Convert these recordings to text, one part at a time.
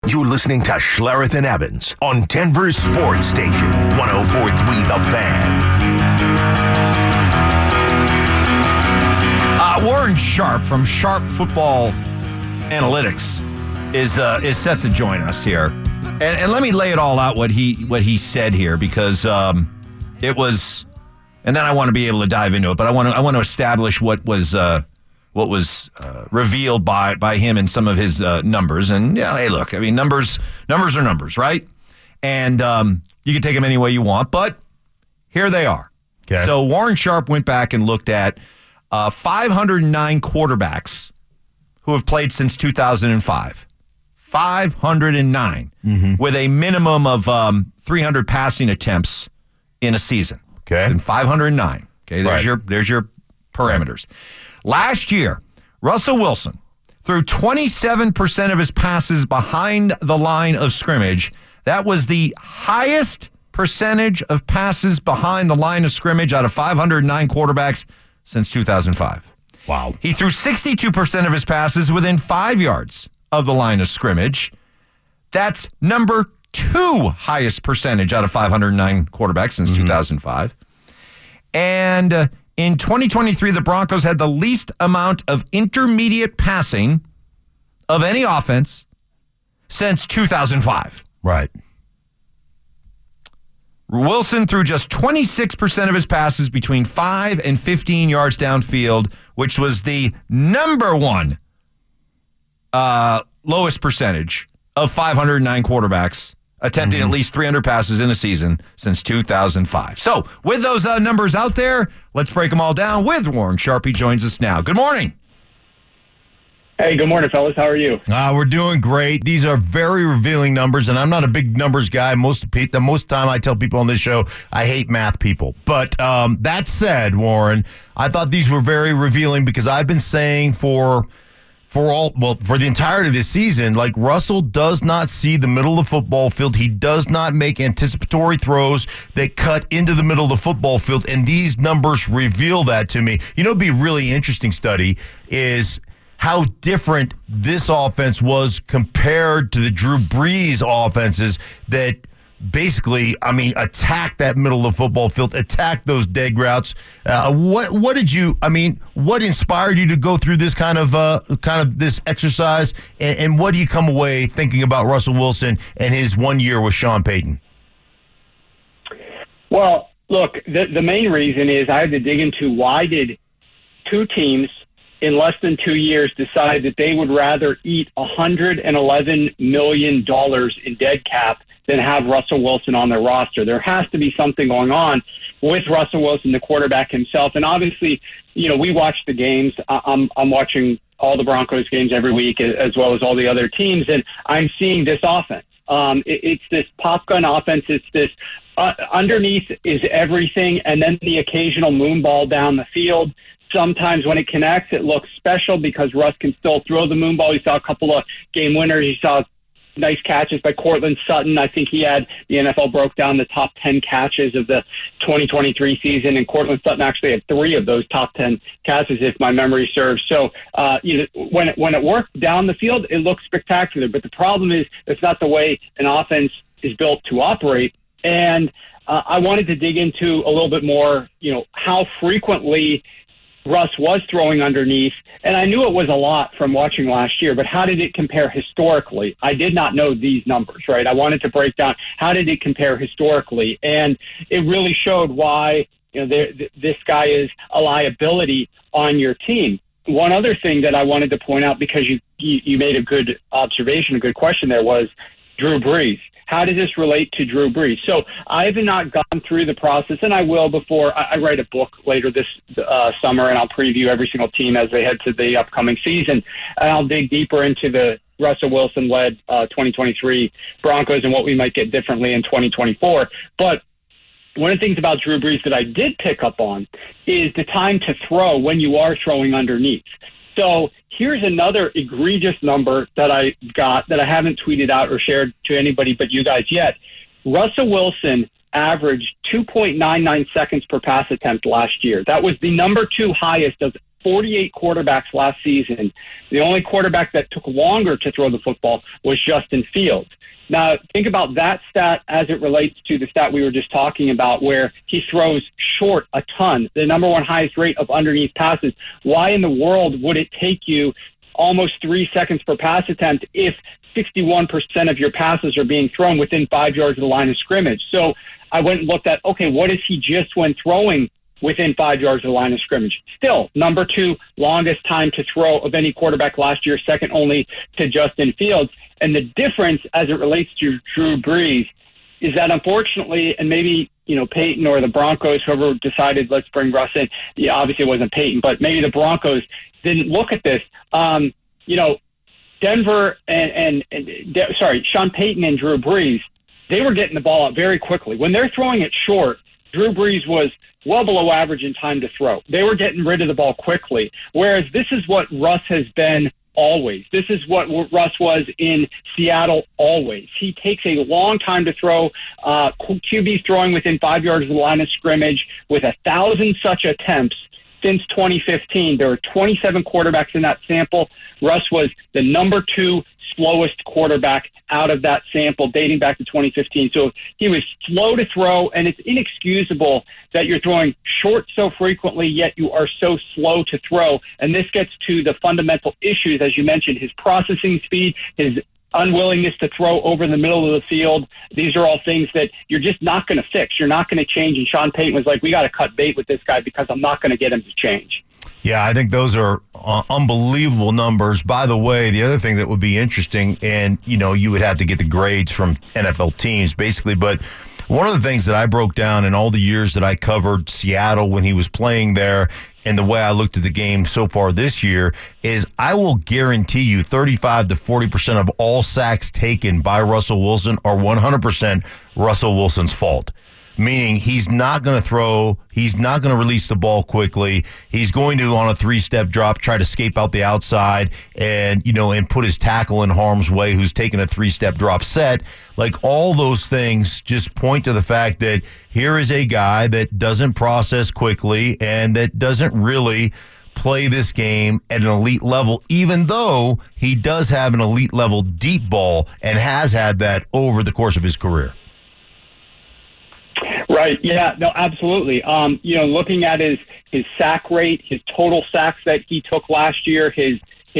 You're listening to Schlereth and Evans on Denver's Sports Station, 104.3 The Fan. Warren Sharp from Sharp Football Analytics is set to join us here. And let me lay it all out what he said here, because it was, and then I want to be able to dive into it, but I want to establish what was revealed by him and some of his numbers. And yeah, hey, look, I mean, numbers are numbers, right? And you can take them any way you want, but here they are. Okay. So Warren Sharp went back and looked at 509 quarterbacks who have played since 2005. 509 with a minimum of 300 passing attempts in a season. Okay. And 509. Okay, there's your parameters. Last year, Russell Wilson threw 27% of his passes behind the line of scrimmage. That was the highest percentage of passes behind the line of scrimmage out of 509 quarterbacks since 2005. Wow. He threw 62% of his passes within 5 yards of the line of scrimmage. That's number 2 highest percentage out of 509 quarterbacks since 2005. And in 2023, the Broncos had the least amount of intermediate passing of any offense since 2005. Right. Wilson threw just 26% of his passes between 5 and 15 yards downfield, which was the number 1 lowest percentage of 509 quarterbacks attempting at least 300 passes in a season since 2005. So, with those numbers out there, let's break them all down with Warren Sharp. He joins us now. Good morning. Hey, good morning, fellas. How are you? We're doing great. These are very revealing numbers, and I'm not a big numbers guy. Most time I tell people on this show I hate math people. But that said, Warren, I thought these were very revealing because I've been saying for the entirety of this season, like, Russell does not see the middle of the football field. He does not make anticipatory throws that cut into the middle of the football field, and these numbers reveal that to me. You know, it'd be a really interesting study is how different this offense was compared to the Drew Brees offenses that basically, I mean, attack that middle of the football field, attack those dead routes. What inspired you to go through this kind of this exercise, and what do you come away thinking about Russell Wilson and his 1 year with Sean Payton? Well, look, the main reason is I had to dig into why did 2 teams in less than 2 years decide that they would rather eat $111 million in dead cap than have Russell Wilson on their roster. There has to be something going on with Russell Wilson, the quarterback himself. And obviously, you know, we watch the games. I'm watching all the Broncos games every week, as well as all the other teams, and I'm seeing this offense. It's this pop gun offense. It's this underneath is everything, and then the occasional moon ball down the field. Sometimes when it connects, it looks special because Russ can still throw the moon ball. You saw a couple of game winners. You saw nice catches by Cortland Sutton. I think he had, the NFL broke down the top 10 catches of the 2023 season, and Cortland Sutton actually had 3 of those top 10 catches, if my memory serves. So, when it worked down the field, it looks spectacular. But the problem is it's not the way an offense is built to operate. And I wanted to dig into a little bit more, how frequently Russ was throwing underneath, and I knew it was a lot from watching last year, but how did it compare historically? I did not know these numbers, right? I wanted to break down how did it compare historically, and it really showed why this guy is a liability on your team. One other thing that I wanted to point out, because you made a good observation, a good question there, was Drew Brees. How does this relate to Drew Brees? So I have not gone through the process, and I will before I write a book later this summer, and I'll preview every single team as they head to the upcoming season. And I'll dig deeper into the Russell Wilson-led 2023 Broncos and what we might get differently in 2024. But one of the things about Drew Brees that I did pick up on is the time to throw when you are throwing underneath. So here's another egregious number that I got that I haven't tweeted out or shared to anybody but you guys yet. Russell Wilson averaged 2.99 seconds per pass attempt last year. That was the number 2 highest of 48 quarterbacks last season. The only quarterback that took longer to throw the football was Justin Fields. Now, think about that stat as it relates to the stat we were just talking about, where he throws short a ton, the number one highest rate of underneath passes. Why in the world would it take you almost 3 seconds per pass attempt if 61% of your passes are being thrown within 5 yards of the line of scrimmage? So I went and looked at, okay, what is he just when throwing within 5 yards of the line of scrimmage? Still, number 2 longest time to throw of any quarterback last year, second only to Justin Fields. And the difference as it relates to Drew Brees is that, unfortunately, and maybe, Peyton or the Broncos, whoever decided let's bring Russ in, obviously it wasn't Peyton, but maybe the Broncos didn't look at this. Denver Sean Payton and Drew Brees, they were getting the ball out very quickly. When they're throwing it short, Drew Brees was well below average in time to throw. They were getting rid of the ball quickly, whereas this is what Russ has been always. This is what Russ was in Seattle always. He takes a long time to throw. QB's throwing within 5 yards of the line of scrimmage with 1,000 such attempts since 2015. There were 27 quarterbacks in that sample. Russ was the number 2 slowest quarterback out of that sample dating back to 2015. So he was slow to throw, and it's inexcusable that you're throwing short so frequently, yet you are so slow to throw. And this gets to the fundamental issues, as you mentioned, his processing speed, his unwillingness to throw over the middle of the field. These are all things that you're just not going to fix. You're not going to change. And Sean Payton was like, we got to cut bait with this guy because I'm not going to get him to change. Yeah, I think those are unbelievable numbers. By the way, the other thing that would be interesting, and, you would have to get the grades from NFL teams, basically, but one of the things that I broke down in all the years that I covered Seattle when he was playing there and the way I looked at the game so far this year is I will guarantee you 35 to 40% of all sacks taken by Russell Wilson are 100% Russell Wilson's fault. Meaning he's not going to throw, he's not going to release the ball quickly. He's going to, on a 3-step drop, try to escape out the outside and put his tackle in harm's way who's taking a 3-step drop set. Like, all those things just point to the fact that here is a guy that doesn't process quickly and that doesn't really play this game at an elite level, even though he does have an elite level deep ball and has had that over the course of his career. Right. Yeah, no, absolutely. Looking at his sack rate, his total sacks that he took last year, his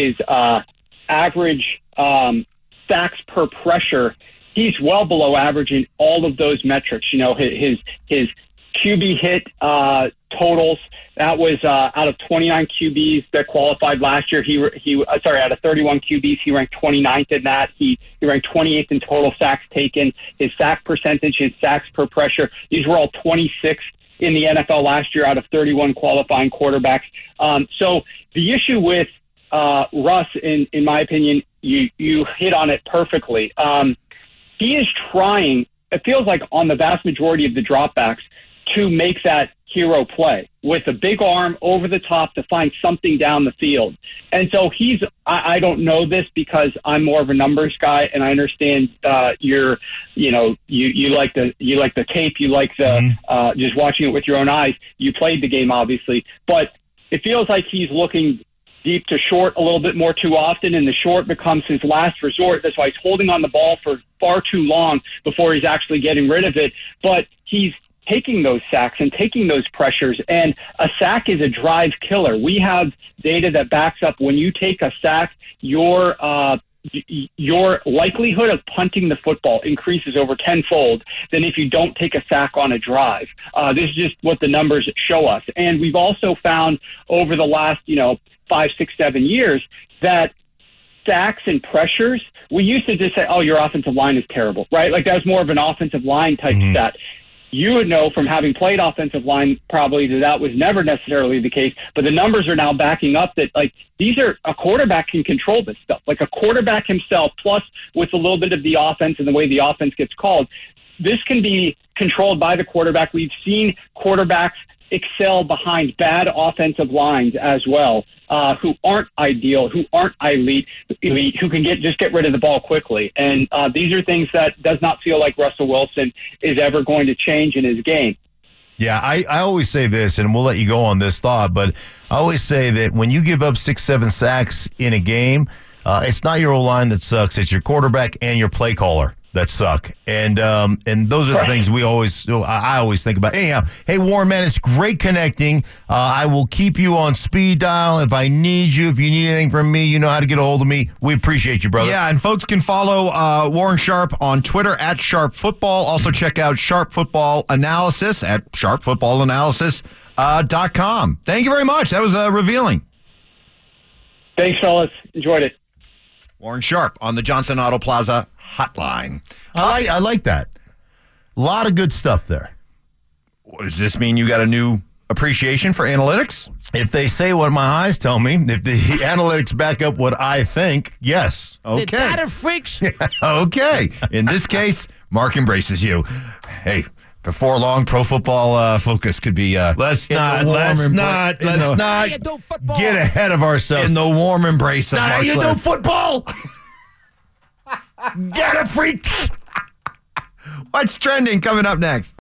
average sacks per pressure, he's well below average in all of those metrics. His QB hit totals, that was out of 29 QBs that qualified last year. Out of 31 QBs, he ranked 29th in that. He ranked 28th in total sacks taken. His sack percentage, his sacks per pressure, these were all 26th in the NFL last year out of 31 qualifying quarterbacks. So the issue with Russ, in my opinion, you hit on it perfectly. He is trying, it feels like on the vast majority of the dropbacks, to make that hero play with a big arm over the top to find something down the field. And so I don't know this because I'm more of a numbers guy, and I understand you like the tape, you like the just watching it with your own eyes. You played the game, obviously, but it feels like he's looking deep to short a little bit more too often, and the short becomes his last resort. That's why he's holding on the ball for far too long before he's actually getting rid of it. But he's taking those sacks and taking those pressures, and a sack is a drive killer. We have data that backs up when you take a sack, your likelihood of punting the football increases over tenfold than if you don't take a sack on a drive. This is just what the numbers show us. And we've also found over the last 5, 6, 7 years that sacks and pressures, we used to just say, oh, your offensive line is terrible, right? Like that was more of an offensive line type stat. You would know from having played offensive line probably that was never necessarily the case, but the numbers are now backing up that a quarterback can control this stuff. Like a quarterback himself, plus with a little bit of the offense and the way the offense gets called, this can be controlled by the quarterback. We've seen quarterbacks excel behind bad offensive lines as well, who aren't ideal, who aren't elite, who can just get rid of the ball quickly. And these are things that does not feel like Russell Wilson is ever going to change in his game. Yeah, I always say this, and we'll let you go on this thought, but I always say that when you give up 6-7 sacks in a game, it's not your O-line that sucks. It's your quarterback and your play caller that suck. And those are the things I always think about. Anyhow, hey, Warren, man, it's great connecting. I will keep you on speed dial if I need you. If you need anything from me, you know how to get a hold of me. We appreciate you, brother. Yeah, and folks can follow Warren Sharp on Twitter at Sharp Football. Also check out Sharp Football Analysis at sharpfootballanalysis.com. Thank you very much. That was revealing. Thanks, fellas. Enjoyed it. Warren Sharp on the Johnson Auto Plaza hotline. I like that. A lot of good stuff there. Does this mean you got a new appreciation for analytics? If they say what my eyes tell me, if the analytics back up what I think, yes. Okay. The data freaks. Okay. In this case, Mark embraces you. Hey, before long, Pro Football Focus could be Let's not get ahead of ourselves. in the warm embrace of Not how Mark you do Schlereth. football. Get a freak. What's trending coming up next?